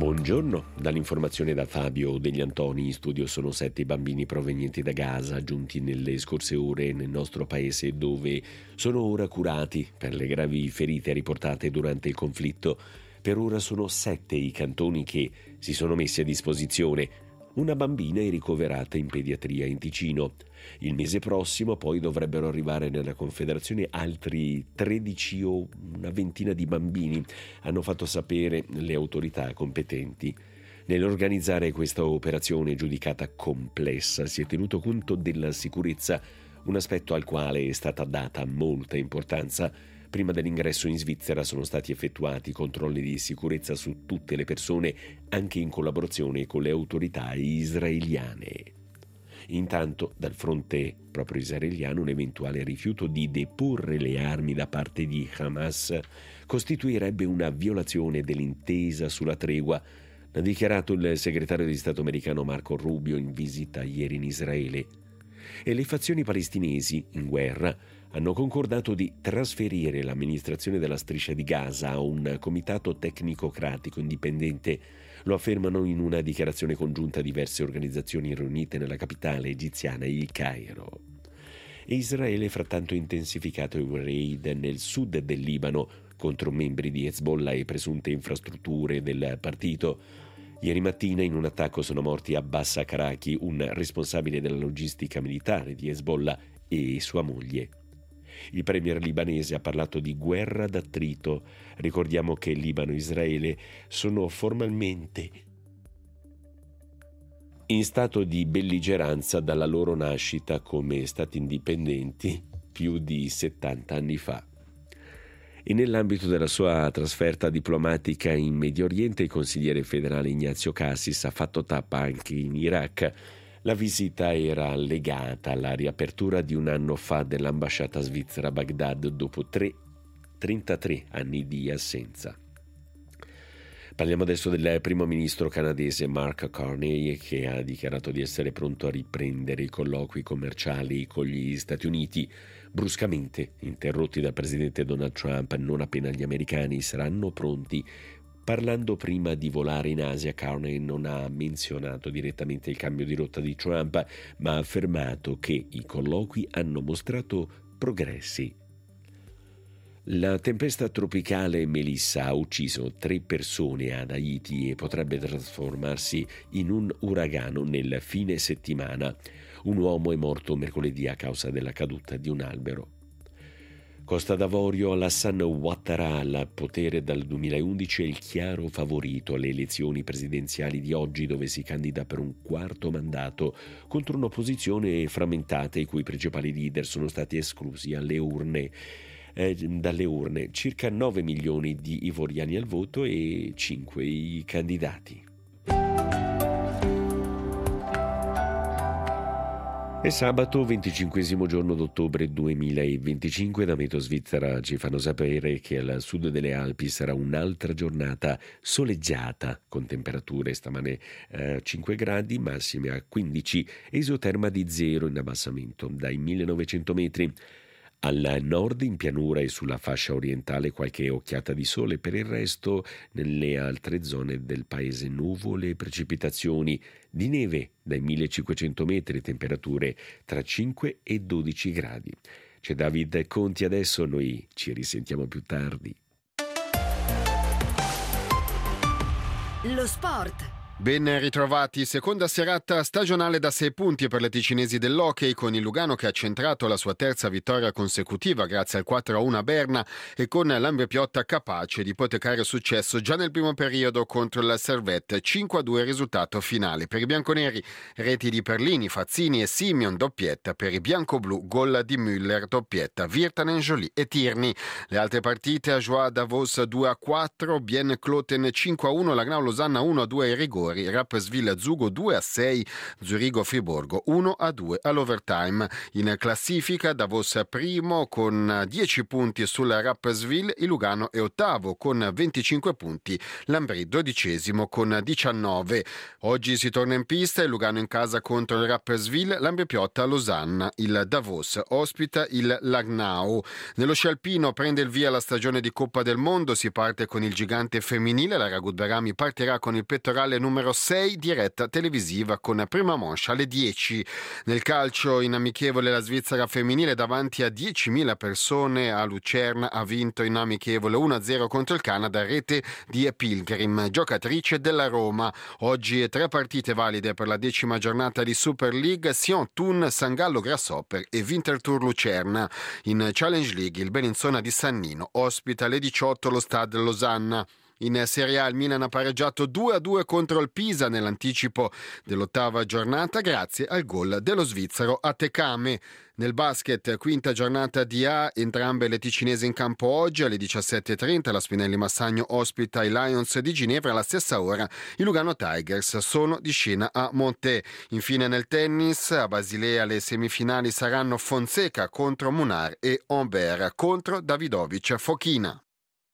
Buongiorno, dall'informazione da Fabio Degli Antoni. In studio sono 7 bambini provenienti da Gaza, giunti nelle scorse ore nel nostro paese, dove sono ora curati per le gravi ferite riportate durante il conflitto. Per ora sono 7 i cantoni che si sono messi a disposizione. Una bambina è ricoverata in pediatria in Ticino. Il mese prossimo poi dovrebbero arrivare nella Confederazione altri 13 o una ventina di bambini, hanno fatto sapere le autorità competenti. Nell'organizzare questa operazione giudicata complessa si è tenuto conto della sicurezza, un aspetto al quale è stata data molta importanza. Prima dell'ingresso in Svizzera sono stati effettuati controlli di sicurezza su tutte le persone, anche in collaborazione con le autorità israeliane. Intanto, dal fronte proprio israeliano, un eventuale rifiuto di deporre le armi da parte di Hamas costituirebbe una violazione dell'intesa sulla tregua, ha dichiarato il segretario di Stato americano Marco Rubio in visita ieri in Israele. E le fazioni palestinesi in guerra hanno concordato di trasferire l'amministrazione della striscia di Gaza a un comitato tecnocratico indipendente. Lo affermano in una dichiarazione congiunta diverse organizzazioni riunite nella capitale egiziana, il Cairo. E Israele frattanto ha intensificato i raid nel sud del Libano contro membri di Hezbollah e presunte infrastrutture del partito. Ieri mattina in un attacco sono morti Abbas Karaki, un responsabile della logistica militare di Hezbollah, e sua moglie. Il premier libanese ha parlato di guerra d'attrito. Ricordiamo che Libano e Israele sono formalmente in stato di belligeranza dalla loro nascita come stati indipendenti più di 70 anni fa. E nell'ambito della sua trasferta diplomatica in Medio Oriente, il consigliere federale Ignazio Cassis ha fatto tappa anche in Iraq. La visita era legata alla riapertura di un anno fa dell'ambasciata svizzera a Baghdad dopo 33 anni di assenza. Parliamo adesso del primo ministro canadese Mark Carney, che ha dichiarato di essere pronto a riprendere i colloqui commerciali con gli Stati Uniti, bruscamente interrotti dal presidente Donald Trump non appena gli americani saranno pronti. Parlando prima di volare in Asia, Carney non ha menzionato direttamente il cambio di rotta di Trump, ma ha affermato che i colloqui hanno mostrato progressi. La tempesta tropicale Melissa ha ucciso 3 persone ad Haiti e potrebbe trasformarsi in un uragano nel fine settimana. Un uomo è morto mercoledì a causa della caduta di un albero. Costa d'Avorio, Alassane Ouattara al potere dal 2011 è il chiaro favorito alle elezioni presidenziali di oggi, dove si candida per un 4º mandato contro un'opposizione frammentata i cui principali leader sono stati esclusi dalle urne. Circa 9 milioni di ivoriani al voto e 5 i candidati. È sabato 25 giorno d'ottobre 2025. Da Meteo Svizzera ci fanno sapere che al sud delle Alpi sarà un'altra giornata soleggiata con temperature stamane 5 gradi, massime a 15, esoterma di 0 in abbassamento dai 1900 metri. Al nord, in pianura e sulla fascia orientale, qualche occhiata di sole. Per il resto, nelle altre zone del paese, nuvole e precipitazioni. Di neve dai 1500 metri, temperature tra 5 e 12 gradi. C'è David Conti adesso, noi ci risentiamo più tardi. Lo sport. Ben ritrovati, seconda serata stagionale da 6 punti per le ticinesi dell'hockey, con il Lugano che ha centrato la sua terza vittoria consecutiva grazie al 4-1 a Berna e con l'Ambre Piotta capace di ipotecare successo già nel primo periodo contro il Servette. 5-2 risultato finale. Per i bianconeri reti di Perlini, Fazzini e Simeon, doppietta. Per i biancoblu gol di Müller, doppietta Virtanen, Joly e Tierney. Le altre partite: Ajoie Davos 2-4, Bien Cloten 5-1, Langnau Losanna 1-2 ai rigori migliori. Rapperswil Zugo 2-6, Zurigo Friburgo 1-2 all'overtime. In classifica Davos primo con 10 punti sul Rapperswil, il Lugano è ottavo con 25 punti, l'Ambri 12° con 19. Oggi si torna in pista, il Lugano in casa contro il Rapperswil, l'Ambri Piotta a Losanna, il Davos ospita il Langnau. Nello sci alpino prende il via la stagione di Coppa del Mondo, si parte con il gigante femminile, la Ragut Berami partirà con il pettorale numero 6, diretta televisiva con prima manche alle 10. Nel calcio in amichevole la Svizzera femminile davanti a 10.000 persone a Lucerna ha vinto in amichevole 1-0 contro il Canada, rete di Pilgrim, giocatrice della Roma. Oggi 3 partite valide per la 10ª giornata di Super League, Sion Thun, San Gallo Grasshopper e Winterthur Lucerna. In Challenge League il Bellinzona di Sannino ospita alle 18 lo Stade Losanna. In Serie A il Milan ha pareggiato 2-2 contro il Pisa nell'anticipo dell'8ª giornata grazie al gol dello svizzero Atekame. Nel basket, 5ª giornata di A, entrambe le ticinesi in campo oggi alle 17:30. La Spinelli Massagno ospita i Lions di Ginevra. Alla stessa ora i Lugano Tigers sono di scena a Monté. Infine nel tennis, a Basilea le semifinali saranno Fonseca contro Munar e Humbert contro Davidovic Fokina.